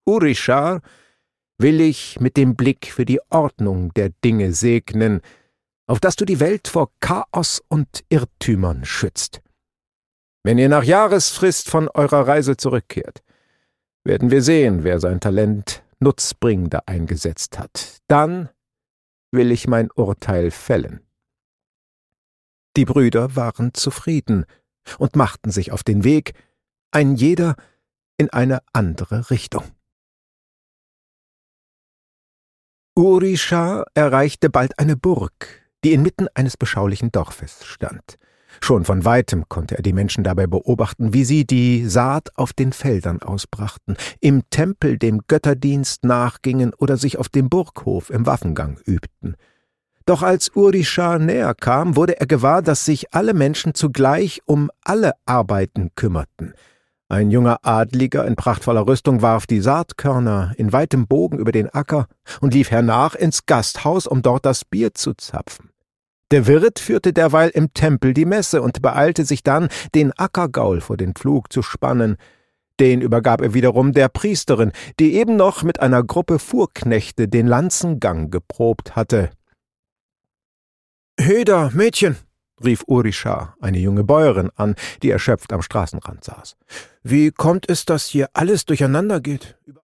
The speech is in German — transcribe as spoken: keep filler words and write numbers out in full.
Urischar, will ich mit dem Blick für die Ordnung der Dinge segnen, auf dass du die Welt vor Chaos und Irrtümern schützt. Wenn ihr nach Jahresfrist von eurer Reise zurückkehrt, werden wir sehen, wer sein Talent nutzbringender eingesetzt hat. Dann will ich mein Urteil fällen.« Die Brüder waren zufrieden und machten sich auf den Weg, ein jeder in eine andere Richtung. Urischar erreichte bald eine Burg, die inmitten eines beschaulichen Dorfes stand. Schon von Weitem konnte er die Menschen dabei beobachten, wie sie die Saat auf den Feldern ausbrachten, im Tempel dem Götterdienst nachgingen oder sich auf dem Burghof im Waffengang übten. Doch als Urischar näher kam, wurde er gewahr, dass sich alle Menschen zugleich um alle Arbeiten kümmerten. Ein junger Adliger in prachtvoller Rüstung warf die Saatkörner in weitem Bogen über den Acker und lief hernach ins Gasthaus, um dort das Bier zu zapfen. Der Wirt führte derweil im Tempel die Messe und beeilte sich dann, den Ackergaul vor den Pflug zu spannen. Den übergab er wiederum der Priesterin, die eben noch mit einer Gruppe Fuhrknechte den Lanzengang geprobt hatte. »Heda, Mädchen«, rief Urischar eine junge Bäuerin an, die erschöpft am Straßenrand saß. »Wie kommt es, dass hier alles durcheinander geht?«